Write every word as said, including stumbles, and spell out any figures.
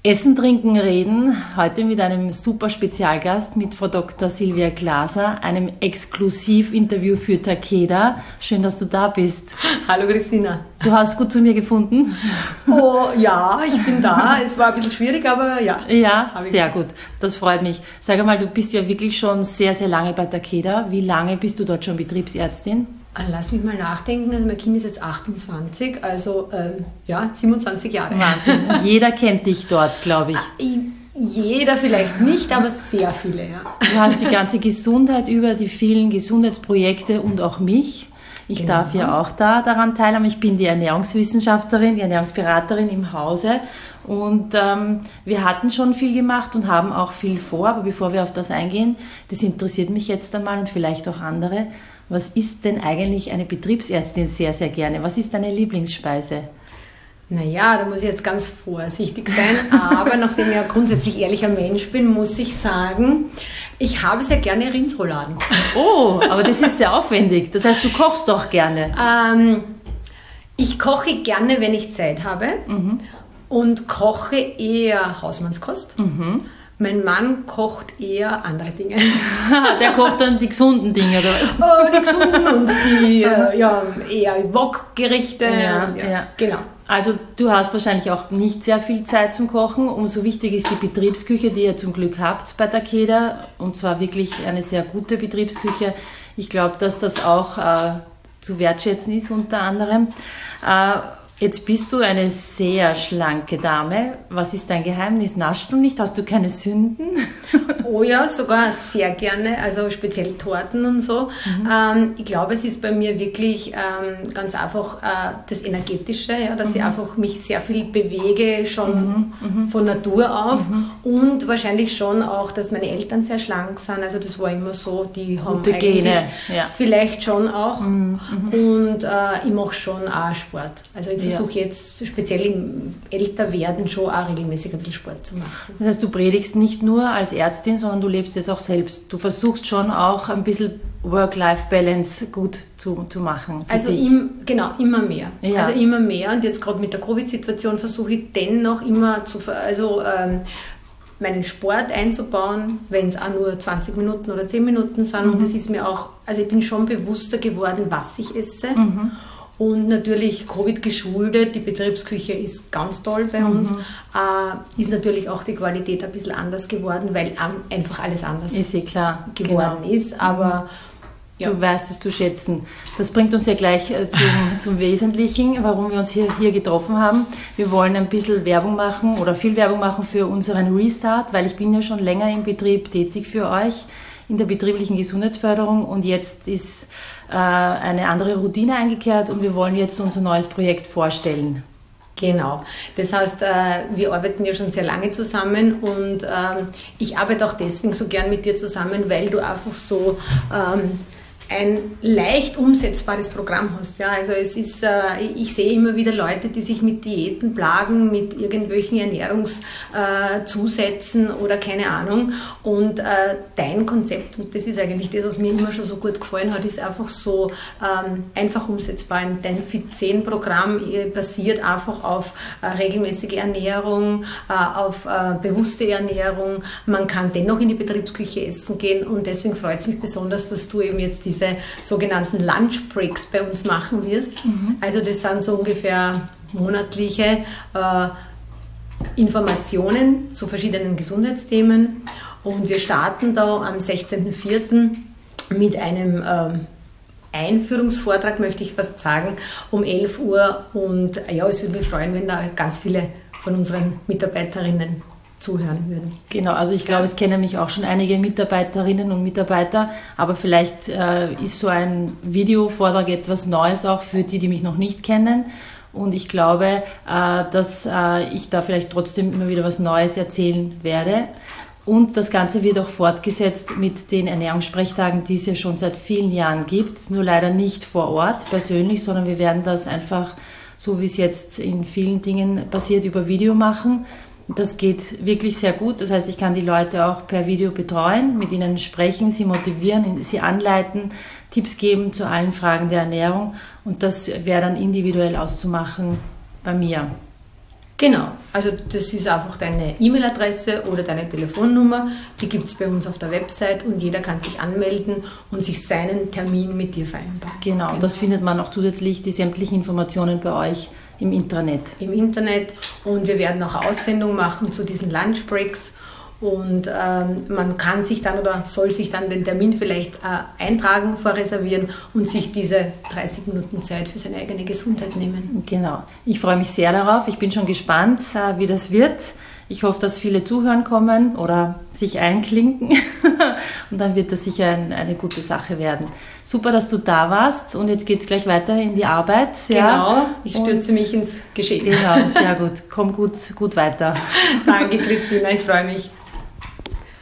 Essen, Trinken, Reden, heute mit einem super Spezialgast, mit Frau Doktor Silvia Glaser, einem Exklusivinterview für Takeda. Schön, dass du da bist. Hallo Christina. Du hast gut zu mir gefunden? Oh ja, ich bin da. Es war ein bisschen schwierig, aber ja. Ja, sehr gut. Das freut mich. Sag mal, du bist ja wirklich schon sehr, sehr lange bei Takeda. Wie lange bist du dort schon Betriebsärztin? Lass mich mal nachdenken, also mein Kind ist jetzt achtundzwanzig, also ähm, ja, siebenundzwanzig Jahre. Wahnsinn. Jeder kennt dich dort, glaube ich. Jeder vielleicht nicht, aber sehr viele, ja. Du hast die ganze Gesundheit über, die vielen Gesundheitsprojekte und auch mich. Ich genau. darf ja auch da daran teilhaben. Ich bin die Ernährungswissenschaftlerin, die Ernährungsberaterin im Hause. Und ähm, wir hatten schon viel gemacht und haben auch viel vor. Aber bevor wir auf das eingehen, das interessiert mich jetzt einmal und vielleicht auch andere. Was ist denn eigentlich eine Betriebsärztin sehr, sehr gerne? Was ist deine Lieblingsspeise? Naja, da muss ich jetzt ganz vorsichtig sein, aber nachdem ich ja grundsätzlich ehrlicher Mensch bin, muss ich sagen, ich habe sehr gerne Rindsrouladen. Oh, aber das ist sehr aufwendig. Das heißt, du kochst doch gerne. Ähm, ich koche gerne, wenn ich Zeit habe mhm. und koche eher Hausmannskost. Mhm. Mein Mann kocht eher andere Dinge. Der kocht dann die gesunden Dinge, oder was? Oh, die gesunden und die äh, ja, eher Wok-Gerichte. Ja, ja, ja. Genau. Also du hast wahrscheinlich auch nicht sehr viel Zeit zum Kochen. Umso wichtig ist die Betriebsküche, die ihr zum Glück habt bei Takeda. Und zwar wirklich eine sehr gute Betriebsküche. Ich glaube, dass das auch äh, zu wertschätzen ist unter anderem. Äh, Jetzt bist du eine sehr schlanke Dame. Was ist dein Geheimnis? Naschst du nicht? Hast du keine Sünden? Oh ja, sogar sehr gerne, also speziell Torten und so. Mhm. Ähm, ich glaube, es ist bei mir wirklich ähm, ganz einfach äh, das Energetische, ja, dass mhm. ich einfach mich sehr viel bewege, schon mhm. von Natur auf. Mhm. Und wahrscheinlich schon auch, dass meine Eltern sehr schlank sind. Also das war immer so, die haben Gute eigentlich Gene. Ja. Vielleicht schon auch. Mhm. Und äh, ich mache schon auch Sport. Also ich versuche ja. jetzt speziell im Älterwerden schon auch regelmäßig ein bisschen Sport zu machen. Das heißt, du predigst nicht nur als Ärztin, sondern du lebst es auch selbst. Du versuchst schon auch ein bisschen Work-Life-Balance gut zu, zu machen. Also im, genau, immer mehr. Ja. Also immer mehr. Und jetzt gerade mit der Covid-Situation versuche ich dennoch immer zu, also ähm, meinen Sport einzubauen, wenn es auch nur zwanzig Minuten oder zehn Minuten sind. Mhm. Und das ist mir auch, also ich bin schon bewusster geworden, was ich esse. Mhm. Und natürlich Covid geschuldet, die Betriebsküche ist ganz toll bei uns, mhm. äh, ist natürlich auch die Qualität ein bisschen anders geworden, weil einfach alles anders ist eh klar. geworden genau. ist. Aber ja. Du weißt es zu schätzen. Das bringt uns ja gleich äh, zum, zum Wesentlichen, warum wir uns hier, hier getroffen haben. Wir wollen ein bisschen Werbung machen oder viel Werbung machen für unseren Restart, weil ich bin ja schon länger im Betrieb tätig für euch in der betrieblichen Gesundheitsförderung und jetzt ist äh, eine andere Routine eingekehrt und wir wollen jetzt unser neues Projekt vorstellen. Genau. Das heißt, äh, wir arbeiten ja schon sehr lange zusammen und ähm, ich arbeite auch deswegen so gern mit dir zusammen, weil du einfach so ähm, ein leicht umsetzbares Programm hast. Ja, also es ist, äh, ich sehe immer wieder Leute, die sich mit Diäten plagen, mit irgendwelchen Ernährungszusätzen äh, oder keine Ahnung. Und äh, dein Konzept, und das ist eigentlich das, was mir immer schon so gut gefallen hat, ist einfach so ähm, einfach umsetzbar. Dein Fit zehn Programm basiert einfach auf äh, regelmäßige Ernährung, äh, auf äh, bewusste Ernährung. Man kann dennoch in die Betriebsküche essen gehen und deswegen freut es mich besonders, dass du eben jetzt diese sogenannten Lunch Breaks bei uns machen wirst. Mhm. Also das sind so ungefähr monatliche äh, Informationen zu verschiedenen Gesundheitsthemen und wir starten da am sechzehnten vierten mit einem ähm, Einführungsvortrag, möchte ich fast sagen, um elf Uhr und ja, es würde mich freuen, wenn da ganz viele von unseren Mitarbeiterinnen zuhören würden. Genau, also ich glaube, es kennen mich auch schon einige Mitarbeiterinnen und Mitarbeiter, aber vielleicht äh, ist so ein Videovortrag etwas Neues auch für die, die mich noch nicht kennen. Und ich glaube, äh, dass äh, ich da vielleicht trotzdem immer wieder was Neues erzählen werde. Und das Ganze wird auch fortgesetzt mit den Ernährungssprechtagen, die es ja schon seit vielen Jahren gibt. Nur leider nicht vor Ort persönlich, sondern wir werden das einfach, so wie es jetzt in vielen Dingen passiert, über Video machen. Das geht wirklich sehr gut. Das heißt, ich kann die Leute auch per Video betreuen, mit ihnen sprechen, sie motivieren, sie anleiten, Tipps geben zu allen Fragen der Ernährung. Und das wäre dann individuell auszumachen bei mir. Genau, also das ist einfach deine E-Mail-Adresse oder deine Telefonnummer, die gibt es bei uns auf der Website und jeder kann sich anmelden und sich seinen Termin mit dir vereinbaren. Genau, genau. Das findet man auch zusätzlich, die sämtlichen Informationen bei euch im Internet. Im Internet und wir werden auch eine Aussendung machen zu diesen Lunchbreaks. Und ähm, man kann sich dann oder soll sich dann den Termin vielleicht äh, eintragen, vorreservieren und sich diese dreißig Minuten Zeit für seine eigene Gesundheit nehmen. Genau. Ich freue mich sehr darauf. Ich bin schon gespannt, äh, wie das wird. Ich hoffe, dass viele zuhören kommen oder sich einklinken und dann wird das sicher ein, eine gute Sache werden. Super, dass du da warst und jetzt geht es gleich weiter in die Arbeit. Genau, ja. Ich stürze und mich ins Geschehen. Genau, sehr gut. Komm gut, gut weiter. Danke, Christina, ich freue mich.